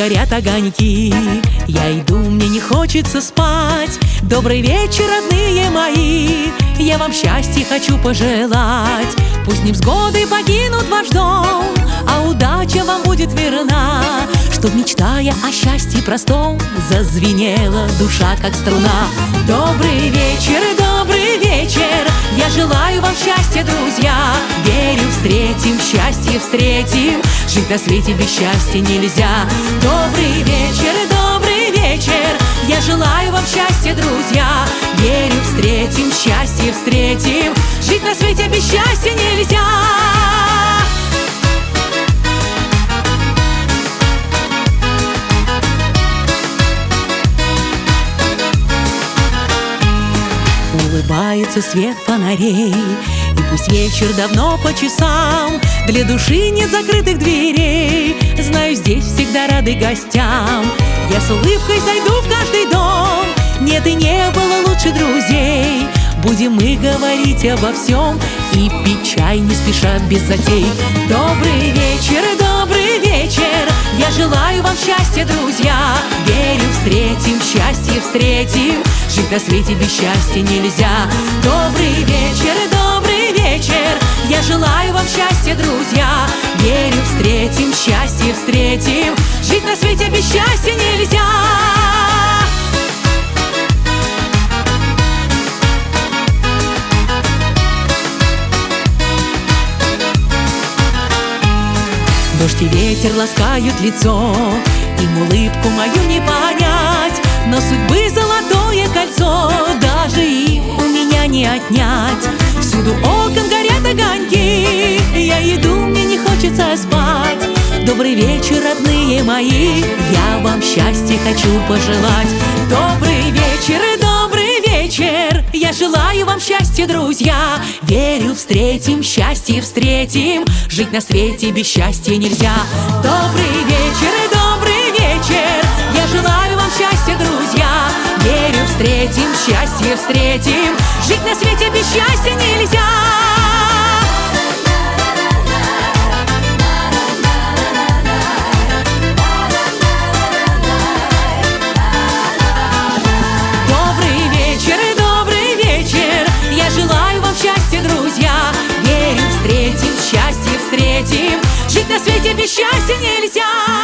горят огоньки. Я иду, мне не хочется спать. Добрый вечер, родные мои. Я вам счастья хочу пожелать. Пусть невзгоды покинут ваш дом, а удача вам будет верна. Чтоб, мечтая о счастье простом, зазвенела душа, как струна. Добрый вечер, я желаю вам счастья, друзья. Верю, встретим, счастье встретим. Жить на свете без счастья нельзя. Добрый вечер, я желаю вам счастья, друзья. Верю, встретим, счастье встретим. Жить на свете без счастья нельзя. Улыбается свет фонарей, и пусть вечер давно по часам, для души нет закрытых дверей. Знаю, здесь всегда рады гостям. Я с улыбкой зайду в каждый дом. Нет и не было лучше друзей. Будем мы говорить обо всем и пить чай не спеша, без затей. Добрый вечер, я желаю вам счастья, друзья. Верю, встретим, счастье встретим. Жить на свете без счастья нельзя. Добрый вечер, я желаю вам счастья, друзья. Верю, встретим, счастье встретим. Жить на свете без счастья нельзя. Дождь и ветер ласкают лицо, им улыбку мою не понять. Но судьбы золотое кольцо, даже их у меня не отнять. Всюду окон горят огоньки, я иду, мне не хочется спать. Добрый вечер, родные мои, я вам счастья хочу пожелать. Добрый вечер, я желаю вам счастья, друзья. Верю, встретим, счастье встретим. Жить на свете без счастья нельзя. Добрый вечер, я желаю вам счастья, друзья. Верю, встретим, счастье встретим. Жить на свете без счастья нельзя. Счастье встретим. Жить на свете без счастья нельзя.